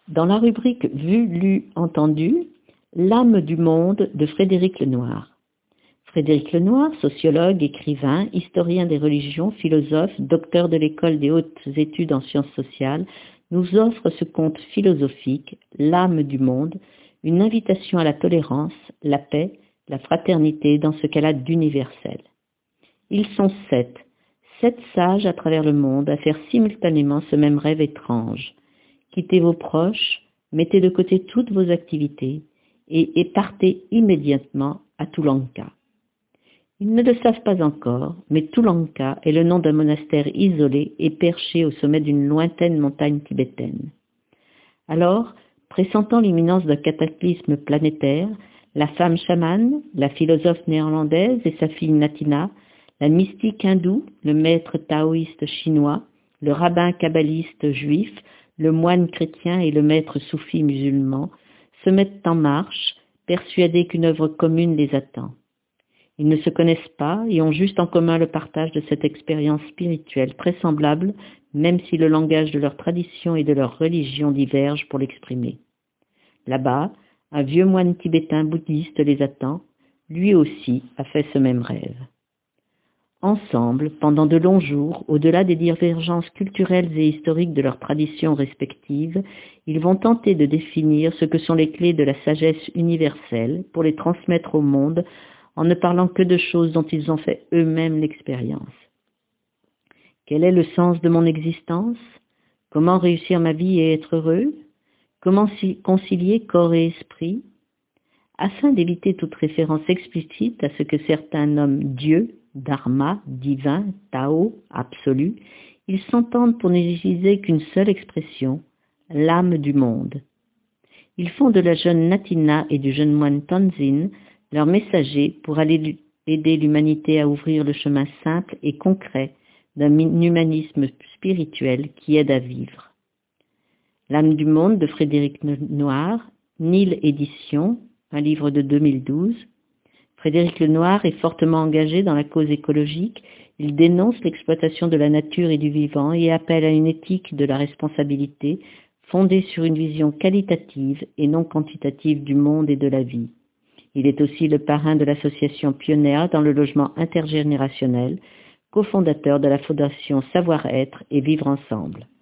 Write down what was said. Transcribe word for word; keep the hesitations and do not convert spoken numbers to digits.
Dans la rubrique Vu, lu, entendu, L'âme du monde de Frédéric Lenoir. Frédéric Lenoir, sociologue, écrivain, historien des religions, philosophe, docteur de l'école des hautes études en sciences sociales, nous offre ce conte philosophique, L'âme du monde, une invitation à la tolérance, la paix, la fraternité dans ce qu'elle a d'universel. Ils sont sept, sept sages à travers le monde à faire simultanément ce même rêve étrange. Quittez vos proches, mettez de côté toutes vos activités et, et partez immédiatement à Tulanka. Ils ne le savent pas encore, mais Tulanka est le nom d'un monastère isolé et perché au sommet d'une lointaine montagne tibétaine. Alors, pressentant l'imminence d'un cataclysme planétaire, la femme chamane, la philosophe néerlandaise et sa fille Natina, la mystique hindoue, le maître taoïste chinois, le rabbin kabbaliste juif, le moine chrétien et le maître soufi musulman se mettent en marche, persuadés qu'une œuvre commune les attend. Ils ne se connaissent pas et ont juste en commun le partage de cette expérience spirituelle très semblable, même si le langage de leur tradition et de leur religion diverge pour l'exprimer. Là-bas, un vieux moine tibétain bouddhiste les attend, lui aussi a fait ce même rêve. Ensemble, pendant de longs jours, au-delà des divergences culturelles et historiques de leurs traditions respectives, ils vont tenter de définir ce que sont les clés de la sagesse universelle pour les transmettre au monde en ne parlant que de choses dont ils ont fait eux-mêmes l'expérience. Quel est le sens de mon existence? Comment réussir ma vie et être heureux? Comment concilier corps et esprit? Afin d'éviter toute référence explicite à ce que certains nomment Dieu, Dharma, divin, Tao, absolu, ils s'entendent pour n'utiliser qu'une seule expression, l'âme du monde. Ils font de la jeune Natina et du jeune moine Tenzin leurs messagers pour aller aider l'humanité à ouvrir le chemin simple et concret d'un humanisme spirituel qui aide à vivre. L'âme du monde de Frédéric Lenoir, Nil Éditions, un livre de deux mille douze. Frédéric Lenoir est fortement engagé dans la cause écologique. Il dénonce l'exploitation de la nature et du vivant et appelle à une éthique de la responsabilité fondée sur une vision qualitative et non quantitative du monde et de la vie. Il est aussi le parrain de l'association pionnière dans le logement intergénérationnel, cofondateur de la fondation Savoir-être et Vivre ensemble.